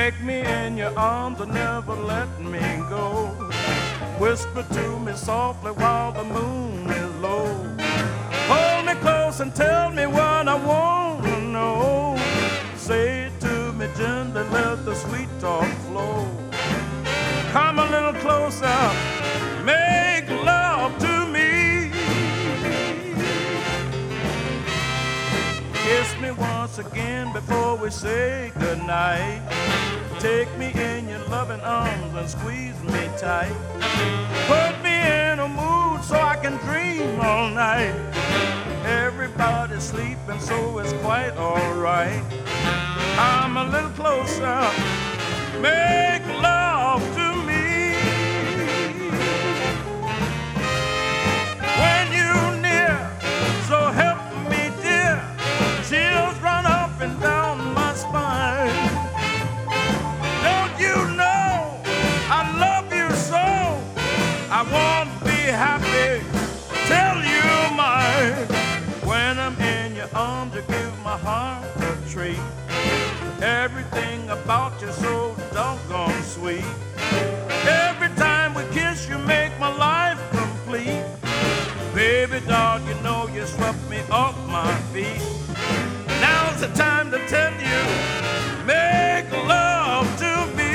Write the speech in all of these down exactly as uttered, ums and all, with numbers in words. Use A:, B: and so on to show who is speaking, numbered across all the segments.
A: Take me in your arms and never let me go. Whisper to me softly while the moon is low. Hold me close and tell me what I want to know. Say it to me gently, let the sweet talk flow. Come a little closer, make love to me. Kiss me once again before we say goodnight. Take me in your loving arms and squeeze me tight. Put me in a mood so I can dream all night. Everybody's sleeping, so it's quite alright. Come a little closer, make love to me. When you're near, so help me dear, chills run up and down my spine. Don't you know I love you so? I won't be happy till you're mine. When I'm in your arms, you give my heart a treat. Everything about you so doggone sweet. Every time we kiss, you make my life complete. Baby doll, you know you swept me off my feet. Now's the time to tell you, make love to me.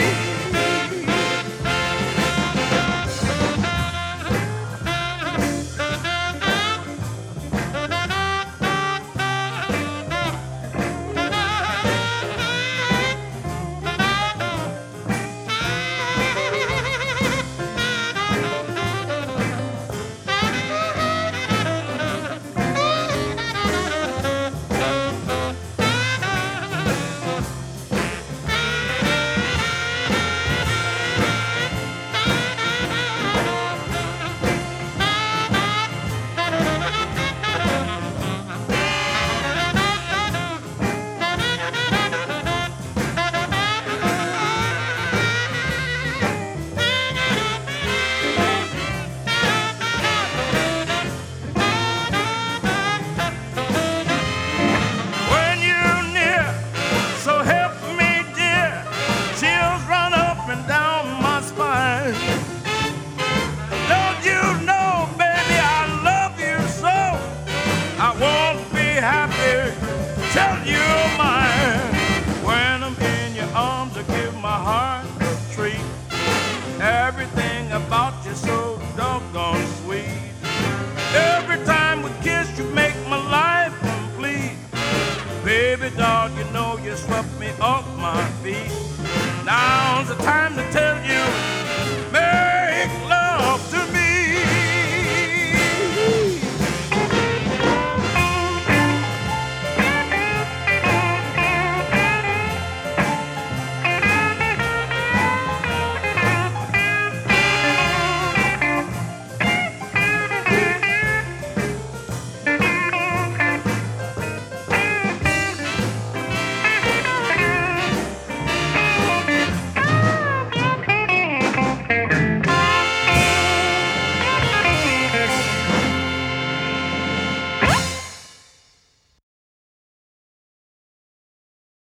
A: Everything about you so doggone sweet. Every time we kiss, you make my life complete. Baby doll, you know you swept me off my feet. Now